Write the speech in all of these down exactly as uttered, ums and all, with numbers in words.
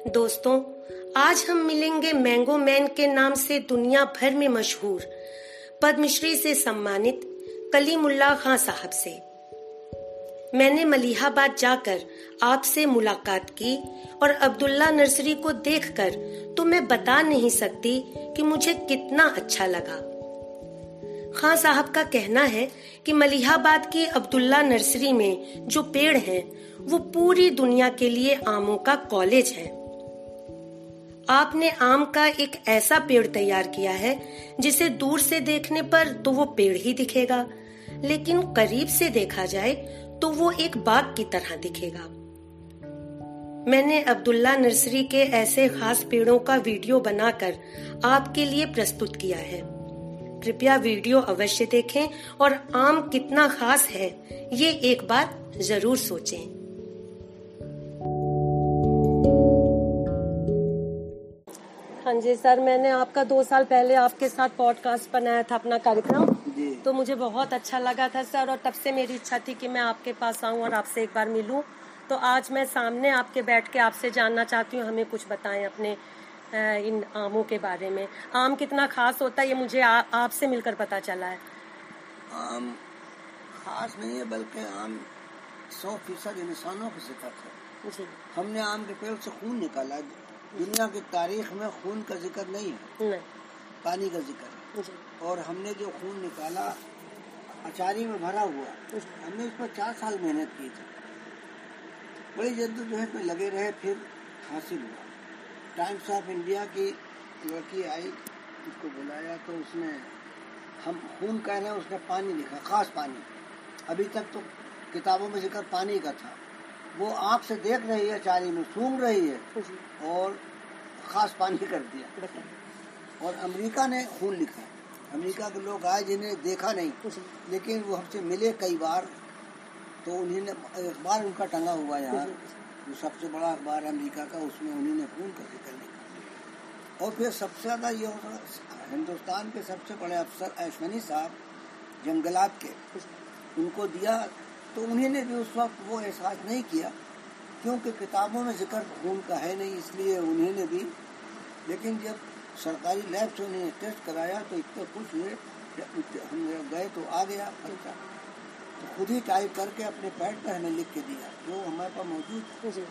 दोस्तों, आज हम मिलेंगे मैंगो मैन के नाम से दुनिया भर में मशहूर पद्मश्री से सम्मानित कलीमुल्लाह खां साहब से। मैंने मलिहाबाद जाकर आपसे मुलाकात की और अब्दुल्ला नर्सरी को देखकर तो मैं बता नहीं सकती कि मुझे कितना अच्छा लगा। खां साहब का कहना है कि मलिहाबाद की अब्दुल्ला नर्सरी में जो पेड़ हैं वो पूरी दुनिया के लिए आमों का कॉलेज है। आपने आम का एक ऐसा पेड़ तैयार किया है जिसे दूर से देखने पर तो वो पेड़ ही दिखेगा, लेकिन करीब से देखा जाए तो वो एक बाग की तरह दिखेगा। मैंने अब्दुल्ला नर्सरी के ऐसे खास पेड़ों का वीडियो बनाकर आपके लिए प्रस्तुत किया है। कृपया वीडियो अवश्य देखें और आम कितना खास है ये एक बार जरूर सोचें। हाँ जी सर, मैंने आपका दो साल पहले आपके साथ पॉडकास्ट बनाया था अपना कार्यक्रम, तो मुझे बहुत अच्छा लगा था सर, और तब से मेरी इच्छा थी कि मैं आपके पास आऊं और आपसे एक बार मिलूं। तो आज मैं सामने आपके बैठ के आपसे जानना चाहती हूँ, हमें कुछ बताएं अपने इन आमों के बारे में। आम कितना खास होता है ये मुझे आ, आपसे मिलकर पता चला है। आम खास नहीं है, बल्कि आम सौ फीसद इंसानों की सिफत है जी। हमने आम के पेड़ से खून निकाला। दुनिया की तारीख में खून का जिक्र नहीं है, नहीं। पानी का जिक्र है। और हमने जो खून निकाला अचारी में भरा हुआ, हमने इस पर चार साल मेहनत की थी, बड़ी जद्दोजहद में लगे रहे, फिर हासिल हुआ। टाइम्स ऑफ इंडिया की लड़की आई, उसको बुलाया तो उसने हम खून कह रहे हैं, उसने पानी लिखा, खास पानी। अभी तक तो किताबों में जिक्र पानी का था। वो आँख से देख रही है, चारी में सूंघ रही है और खास पानी कर दिया। और अमेरिका ने खून लिखा। अमेरिका के लोग आए जिन्हें देखा नहीं, लेकिन वो हमसे मिले कई बार, तो उन्होंने अखबार उनका टंगा हुआ यहाँ, जो सबसे बड़ा अखबार अमेरिका का, उसमें उन्होंने खून का जिक्र लिखा। और फिर सबसे ज़्यादा ये हिंदुस्तान के सबसे बड़े अफसर अश्वनी साहब जंगलात के, उनको दिया, तो उन्होंने भी उस वक्त वो एहसास नहीं किया, क्योंकि किताबों में जिक्र खून का है नहीं, इसलिए उन्होंने भी। लेकिन जब सरकारी लैब से उन्हें टेस्ट कराया तो इतने खुश हुए, हम गए तो आ गया अच्छा, तो खुद ही टाइप करके अपने पैड पर हमें लिख के दिया, जो हमारे पास मौजूद है।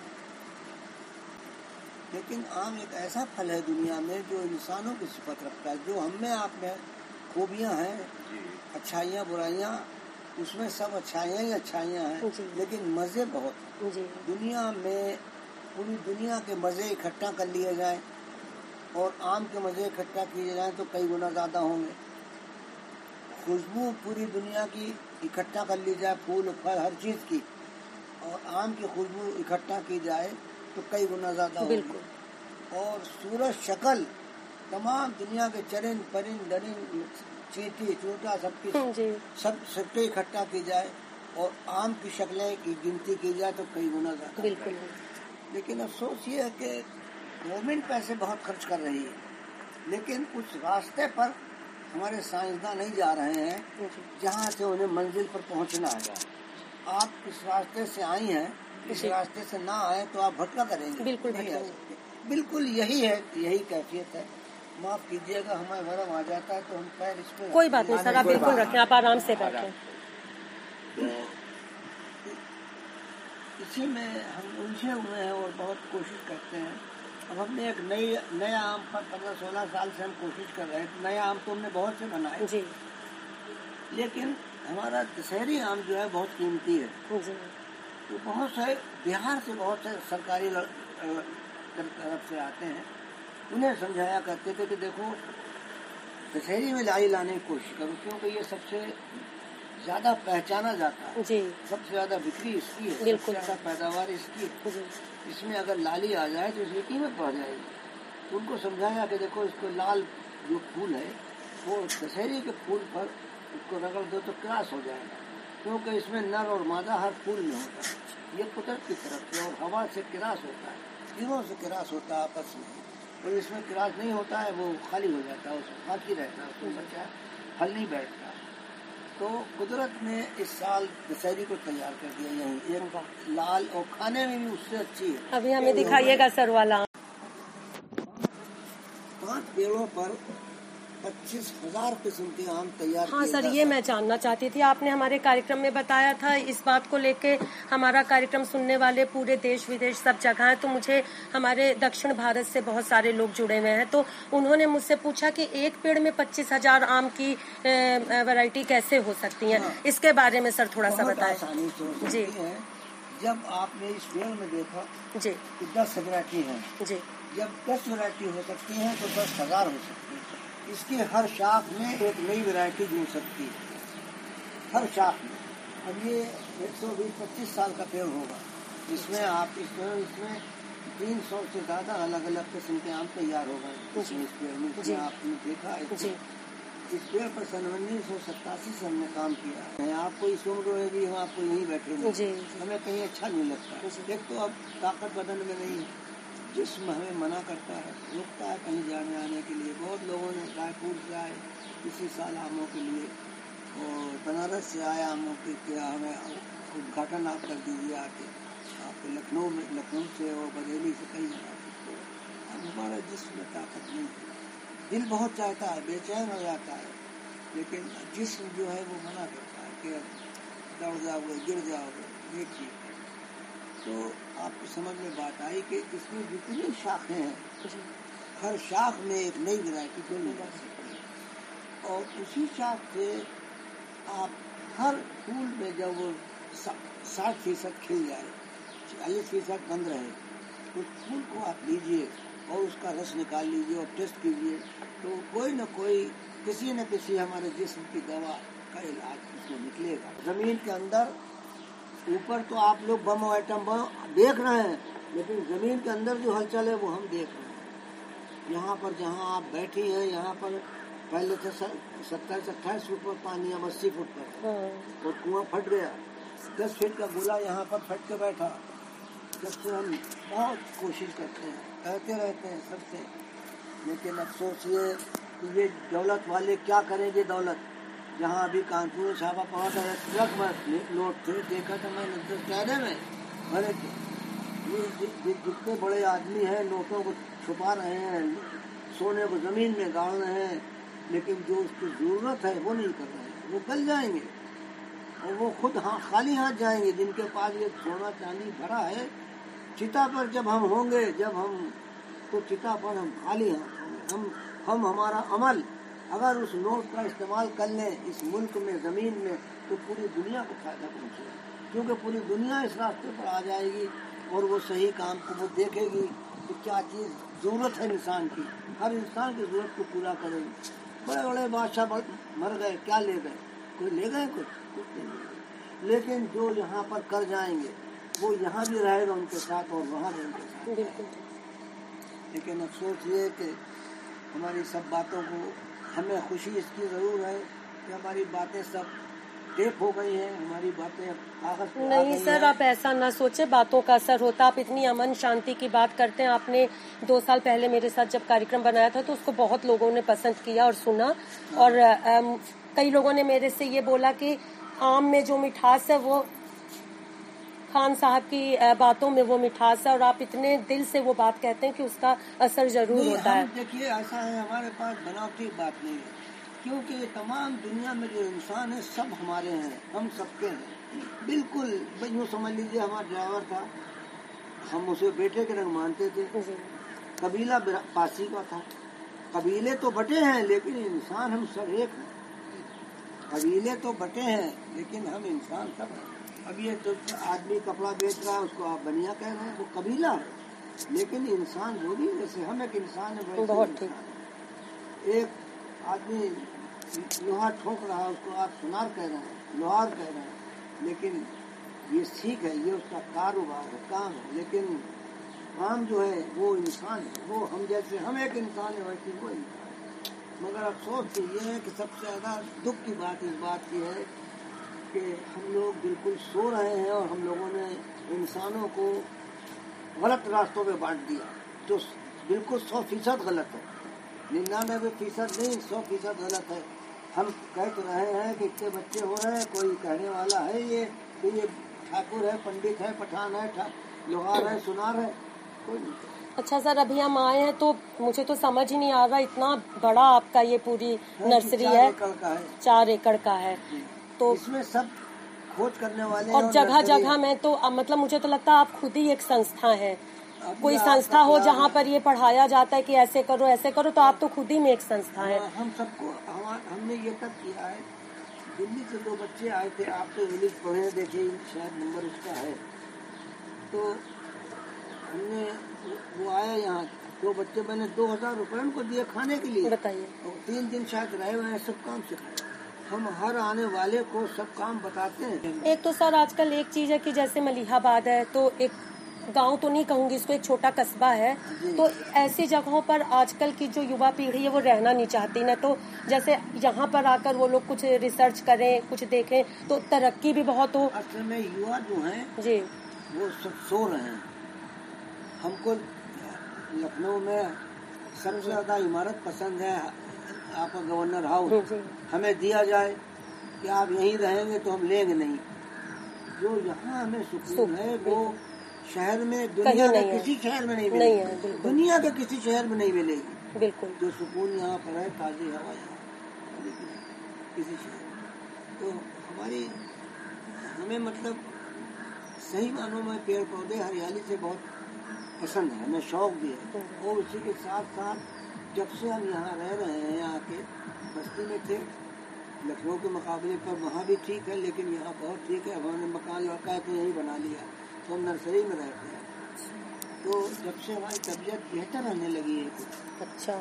लेकिन आम एक ऐसा फल है दुनिया में जो इंसानों की सिफत रखता है, जो हमें आप में खूबियाँ हैं, अच्छाइयाँ बुराइयाँ, उसमें सब अच्छाइयाँ ही अच्छाइयाँ हैं, लेकिन मज़े बहुत हैं। दुनिया में पूरी दुनिया के मज़े इकट्ठा कर लिए जाएं और आम के मज़े इकट्ठा किए जाएं तो कई गुना ज़्यादा होंगे। खुशबू पूरी दुनिया की इकट्ठा कर ली जाए, फूल फल हर चीज़ की, और आम की खुशबू इकट्ठा की जाए तो कई गुना ज़्यादा होगी। और सूरत शक्ल तमाम दुनिया के चरिंद परिंद दरिंद चींटी चूटा सबकी सब सबके इकट्ठा की जाए और आम की शक्लें की गिनती की जाए तो कई गुना ज़्यादा। बिल्कुल। लेकिन अफसोस ये है कि गवर्नमेंट पैसे बहुत खर्च कर रही है, लेकिन उस रास्ते पर हमारे साइंसदान नहीं जा रहे हैं जहाँ से उन्हें मंजिल पर पहुँचना है। आप इस रास्ते से आई हैं, इस रास्ते से ना आए तो आप भटका करेंगे। बिल्कुल नहीं आ सकते। बिल्कुल यही है, यही कैफियत है। माफ कीजिएगा, हमारे भरम आ जाता है तो हम पैर इस पे। कोई बात नहीं सर, आप बिल्कुल रखें, आप आराम से बैठें। तो इसी में हम उलझे हुए हैं और बहुत कोशिश करते हैं। अब हमने एक नई नया आम पर पंद्रह सोलह साल से हम कोशिश कर रहे हैं। नया आम तो हमने बहुत से बनाए जी, लेकिन हमारा दशहरी आम जो है बहुत कीमती है जी। तो बहुत से बिहार से बहुत से सरकारी तरफ से आते हैं, उन्हें समझाया करते थे कि देखो दशहरी में लाई लाने की कोशिश करो, क्योंकि ये सबसे ज़्यादा पहचाना जाता है जी, सबसे ज़्यादा बिक्री इसकी है, सबसे ज़्यादा पैदावार इसकी है। इसमें अगर लाली आ जाए तो इसकी कीमत बढ़ जाएगी। तो उनको समझाया कि देखो इसको लाल जो फूल है वो दशहरी के फूल पर उसको रगड़ दो तो क्रॉस हो जाएगा, क्योंकि इसमें नर और मादा हर फूल में होता है। ये कुदरत की तरफ से और हवा से क्रॉस होता है, तीनों से क्रॉस होता है आपस में, और इसमें क्रॉस नहीं होता है, वो खाली हो जाता है, उसमें बाकी रहता है, उसमें बच्चा फल नहीं बैठता। तो कुदरत ने इस साल दशहरी को तैयार कर दिया, यही एक लाल और खाने में भी उससे अच्छी है। अभी हमें दिखाइएगा सर वाला। पेड़ों पर पच्चीस हजार किस्म के आम तैयार हाँ सर, ये मैं जानना चाहती थी। आपने हमारे कार्यक्रम में बताया था, इस बात को लेके हमारा कार्यक्रम सुनने वाले पूरे देश विदेश सब जगह हैं। तो मुझे हमारे दक्षिण भारत से बहुत सारे लोग जुड़े हुए हैं, तो उन्होंने मुझसे पूछा कि एक पेड़ में पच्चीस हजार आम की वैरायटी कैसे हो सकती है। हाँ। इसके बारे में सर थोड़ा सा बताएं। जी, जब आपने इस पेड़ में देखा जी कि दस वैरायटी है जी, जब दस वैरायटी हो सकती है तो दस हजार हो सकती है। इसकी हर शाख में एक नई वैरायटी जुड़ सकती है, हर शाख में। अब ये एक सौ बीस पच्चीस साल का पेड़ होगा, इसमें आप इसमें इसमें तीन सौ से ज्यादा अलग अलग किस्म के आम तैयार हो गए इस पेड़ में। इसमें आपने देखा है, इस पेड़ पर सन उन्नीस सौ सत्तासी से हमने काम किया है। आपको इस उम्र होगी, हम आपको यहीं बैठे हैं, हमें कहीं अच्छा नहीं लगता। एक तो अब ताकत बदन में नहीं, जिस्म हमें मना करता है, रुकता है कहीं जाने आने के लिए। बहुत लोगों ने रायपुर से आए इसी साल आमों के लिए, और बनारस से आए आमों के, क्या हमें उद्घाटन आप कर दीजिए आके। आपके लखनऊ में, लखनऊ से और बरेली से कई जगह। अब हमारा जिस्म में ताकत नहीं है, दिल बहुत चाहता है, बेचैन हो जाता है, लेकिन जिस्म जो है वो मना करता है कि दौड़ जाओगे, गिर जाओगे, ये ठीक है। तो आपको समझ में बात आई कि इसमें जितनी शाखें हैं, हर शाख में एक नई वैरायटी जोड़नी जा सकती है। और उसी शाख से आप हर फूल में जब वो साठ फीसद खिल जाए, चालीस फीसद बंद रहे, उस फूल को आप लीजिए और उसका रस निकाल लीजिए और टेस्ट कीजिए, तो कोई न कोई, किसी न किसी हमारे जिस्म की दवा का इलाज उसमें निकलेगा। जमीन के अंदर ऊपर तो आप लोग बम और एटम बम देख रहे हैं, लेकिन जमीन के अंदर जो हलचल है वो हम देख रहे हैं। यहाँ पर जहाँ आप बैठी हैं, यहाँ पर पहले तो सत्ताईस अट्ठाईस फुट पर पानी, अब अस्सी फुट पर, और कुआं फट गया। दस फीट का गोला यहाँ पर फट के बैठा। जब से हम बहुत कोशिश करते हैं, कहते रहते हैं सबसे, लेकिन अफसोस ये कि ये दौलत वाले क्या करेंगे। दौलत जहाँ अभी कानपुर में छापा पड़ा था, ट्रक में नोट थे, देखा था मैंने तो कहने में, अरे जितने बड़े आदमी हैं नोटों को छुपा रहे हैं, सोने को जमीन में गाड़ रहे हैं, लेकिन जो उसकी जरूरत है वो नहीं कर रहे हैं। वो गल जाएंगे और वो खुद हाँ खाली हाथ जाएंगे। जिनके पास ये सोना चांदी भरा है, चिता पर जब हम होंगे, जब हम तो चिता पर हम खाली हाथ होंगे। हम हम हमारा अमल अगर उस नोट का इस्तेमाल कर लें इस मुल्क में, ज़मीन में, तो पूरी दुनिया को फायदा पहुँचेगा, क्योंकि पूरी दुनिया इस रास्ते पर आ जाएगी और वो सही काम को वो देखेगी कि क्या चीज़ ज़रूरत है इंसान की, हर इंसान की ज़रूरत को पूरा करेगी। बड़े बड़े बादशाह मर गए, क्या ले गए? कोई ले गए? कुछ कुछ नहीं ले गए। लेकिन जो यहाँ पर कर जाएंगे वो यहाँ भी रहेगा उनके साथ और वहाँ भी उनके साथ। लेकिन अफसोस ये कि हमारी सब बातों को, हमें खुशी इसकी ज़रूर है कि हमारी बातें सब टेप हो गई हैं, हमारी बातें कागज पे नहीं सर, आप ऐसा ना सोचे, बातों का असर होता। आप इतनी अमन शांति की बात करते हैं। आपने दो साल पहले मेरे साथ जब कार्यक्रम बनाया था तो उसको बहुत लोगों ने पसंद किया और सुना। और आ, कई लोगों ने मेरे से ये बोला कि आम में जो मिठास है वो खान साहब की बातों में वो मिठास है, और आप इतने दिल से वो बात कहते हैं कि उसका असर जरूर होता है। देखिए ऐसा है, हमारे पास बनावटी बात नहीं है, क्योंकि ये तमाम दुनिया में जो इंसान है सब हमारे हैं, हम सबके हैं। बिल्कुल यूँ समझ लीजिए, हमारा ड्राइवर था, हम उसे बेटे के रंग मानते थे। कबीला पासी का था, कबीले तो बटे हैं लेकिन इंसान हम सब एक हैं। कबीले तो बटे हैं लेकिन हम इंसान सब हैं। अब ये तो आदमी कपड़ा बेच रहा है, उसको आप बनिया कह रहे हैं, वो कबीला है, लेकिन इंसान वो भी जैसे हम एक इंसान है। बहुत ठीक। एक आदमी लोहा ठोक रहा है, उसको आप सुनार कह रहे हैं, लोहार कह रहे हैं, लेकिन ये सीख है, ये उसका कारोबार है, काम है। लेकिन काम जो है वो इंसान है, वो हम जैसे हम एक इंसान है वैसे वो इंसान है। मगर अफसोस तो ये है कि सबसे ज़्यादा दुख की बात इस बात की है कि हम लोग बिल्कुल सो रहे हैं और हम लोगों ने इंसानों को गलत रास्तों पे बांट दिया, जो बिल्कुल सौ फीसद गलत है। निन्यानवे फीसद नहीं, सौ फीसद गलत है। हम कह तो रहे हैं कि इतने बच्चे हो रहे हैं, कोई कहने वाला है ये कि ये ठाकुर है, पंडित है, पठान है, लोहार है, सुनार है, कोई नहीं। अच्छा सर, अभी हम आए हैं तो मुझे तो समझ ही नहीं आ रहा, इतना बड़ा आपका ये पूरी नर्सरी है, चार एकड़ का है, चार एकड़ का है। तो इसमें सब खोज करने वाले और जगह जगह में तो अब मतलब मुझे तो लगता है आप खुद ही एक संस्था है, कोई संस्था हो जहाँ पर ये पढ़ाया जाता है कि ऐसे करो ऐसे करो, तो आप तो खुद ही में एक संस्था है। हम सबको हमने ये तब किया है, दिल्ली से दो बच्चे आए थे, आप तो इंग्लिश पढ़े देखे, शायद नंबर उसका है, तो हमने वो आया यहाँ, दो बच्चे मैंने दो हजार रुपए उनको दिए खाने के लिए, बताइए, और तीन दिन शायद रहे हुए हैं, सब काम सिखाए। हम हर आने वाले को सब काम बताते हैं। एक तो सर आजकल एक चीज है कि जैसे मलिहाबाद है तो एक गांव तो नहीं कहूंगी इसको, एक छोटा कस्बा है, तो ऐसी जगहों पर आजकल की जो युवा पीढ़ी है वो रहना नहीं चाहती ना, तो जैसे यहाँ पर आकर वो लोग कुछ रिसर्च करें, कुछ देखें तो तरक्की भी बहुत हो। असल में युवा जो हैं जी वो सब सो रहे हैं। हमको लखनऊ में सबसे ज्यादा इमारत पसंद है, आपका गवर्नर हाउस, हमें दिया जाए कि आप यहीं रहेंगे तो हम लेंगे नहीं। जो यहाँ हमें सुकून है वो शहर में, दुनिया के किसी शहर में नहीं मिलेगी, दुनिया के किसी शहर में नहीं मिलेगी। बिल्कुल जो सुकून यहाँ पर है, ताजी हवा यहाँ किसी शहर। तो हमारी हमें मतलब सही मानों में पेड़ पौधे हरियाली से बहुत पसंद है, हमें शौक भी है। और उसी के साथ साथ जब से हम यहाँ रह रहे हैं, यहाँ के बस्ती में थे, लखनऊ के मुकाबले पर वहाँ भी ठीक है, लेकिन यहाँ बहुत ठीक है। अब हमने मकान लड़का है तो यही बना लिया, तो हम नर्सरी में रहते हैं, तो जब से हमारी तबीयत बेहतर रहने लगी है। अच्छा,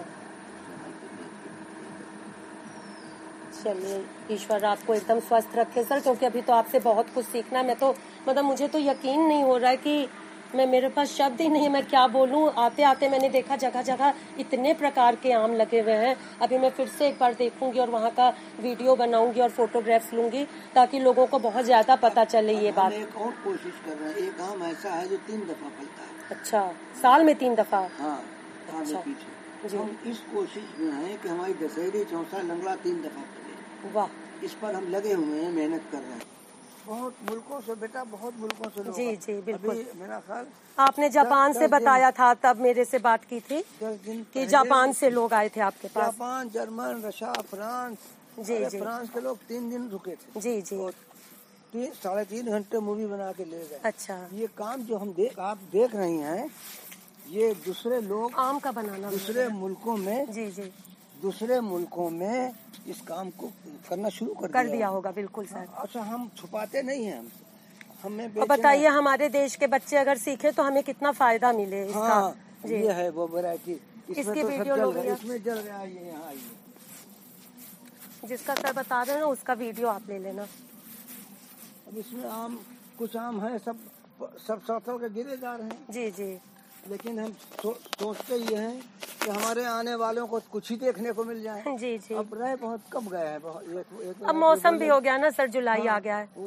चलिए ईश्वर आपको एकदम स्वस्थ रखे सर, क्योंकि अभी तो आपसे बहुत कुछ सीखना है। मैं तो मतलब मुझे तो यकीन नहीं हो रहा है कि मैं, मेरे पास शब्द ही नहीं है, मैं क्या बोलूं। आते आते मैंने देखा जगह जगह इतने प्रकार के आम लगे हुए हैं। अभी मैं फिर से एक बार देखूंगी और वहाँ का वीडियो बनाऊंगी और फोटोग्राफ्स लूंगी, ताकि लोगों को बहुत ज्यादा पता चले ये बात। एक और कोशिश कर रहे हैं, एक आम ऐसा है जो तीन दफा फलता है। अच्छा, साल में तीन दफा? हाँ, अच्छा पीछे हम इस कोशिश में है कि हमारी दशहरी चौसा लंगड़ा तीन दफा फले। वाह, इस पर हम लगे हुए हैं, मेहनत कर रहे हैं। बहुत मुल्कों से बेटा, बहुत मुल्कों से लोग। जी जी बिल्कुल। मेरा ख्याल आपने जापान से बताया था, तब मेरे से बात की थी कि जापान से लोग आए थे आपके पास। Japan, German, Russia, France. जी जी, फ्रांस के लोग तीन दिन रुके थे। जी जी, तीन साढ़े तीन घंटे मूवी बना के ले गए। अच्छा, ये काम जो हम देख आप देख रही हैं, ये दूसरे लोग आम का बनाना दूसरे मुल्कों में, जी जी, दूसरे मुल्कों में इस काम को करना शुरू कर, कर दिया होगा। बिल्कुल सर। अच्छा, हम छुपाते नहीं हैं, हम हमें बताइए, हमारे देश के बच्चे अगर सीखे तो हमें कितना फायदा मिले इसका। हाँ, जी, ये है वो वैरायटी, इसकी तो वीडियो लोग, इसमें जल रहा है, ये यहाँ आइए, जिसका सर बता रहे हैं ना उसका वीडियो आप ले लेना। अब इसमें आम, कुछ आम है, सब सब सौतल के गिरे जा रहे हैं। जी जी, लेकिन हम सो, सोचते ये हैं कि हमारे आने वालों को कुछ ही देखने को मिल जाए। जी जी, अब रह बहुत कम गए हैं, बहुत एक, एक अब मौसम भी हो गया ना सर, जुलाई आ गया है।